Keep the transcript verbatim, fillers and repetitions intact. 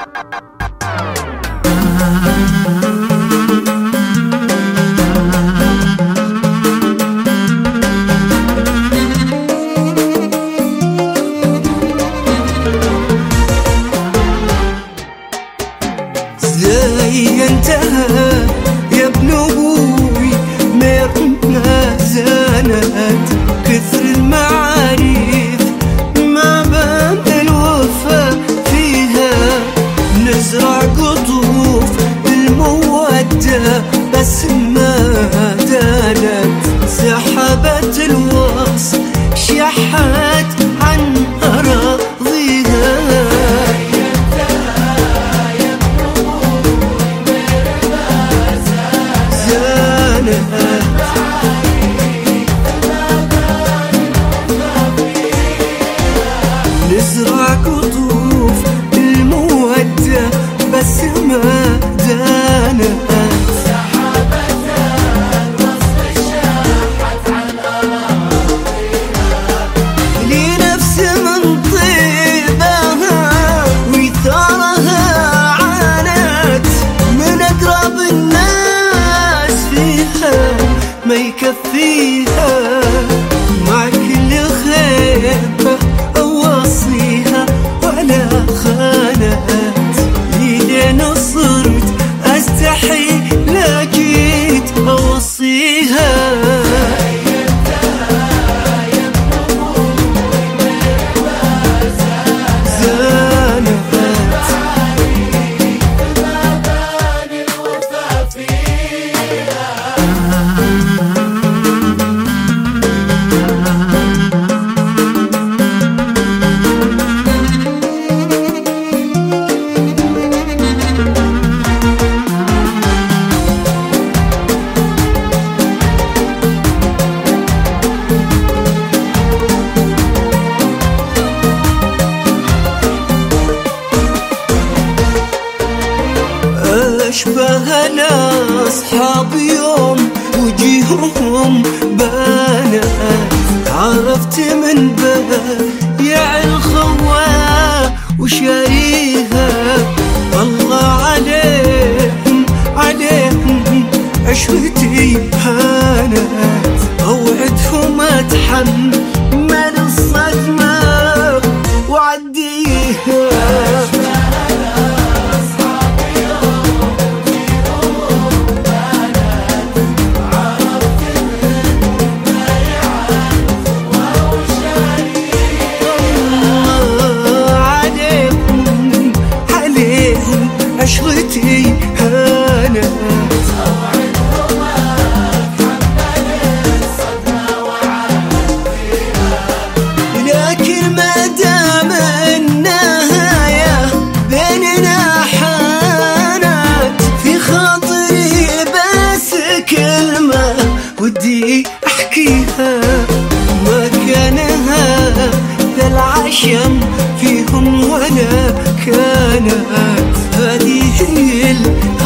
زي انتهى يا ابن ابوي ما زانت كثر المعارف ما بان الوفا فيها. نزرع قطوف المودة بس ما دانت. سحبت الوصل شحت عن أراضيها. نزرع قطوف المودة بس ما دانت. سحبتها الوصل شاحت عن أراضيها. لنفس من طيبها وثارها عانت. من أقرب الناس فيها ما يكفيها. مع كل خيبة أوصيها ولا خانت. لين صرت أستحي لقيت أوصيها. أشبه الأصحاب يوم وجيههم بانت. عرفت من بايع الخوا وشاريها. الله عليهم عليهم عشرتي هانت. أوعدهم أتحمل الصدمة وعديها. عشرتي هانت. أوعدهم أتحمل الصدمة وعديها. لكن ما دام النهاية بيننا حانت. في خاطري بس كلمة ودي أحكيها. ما كان هذا العشم فيهم ولا كانت. هذه هي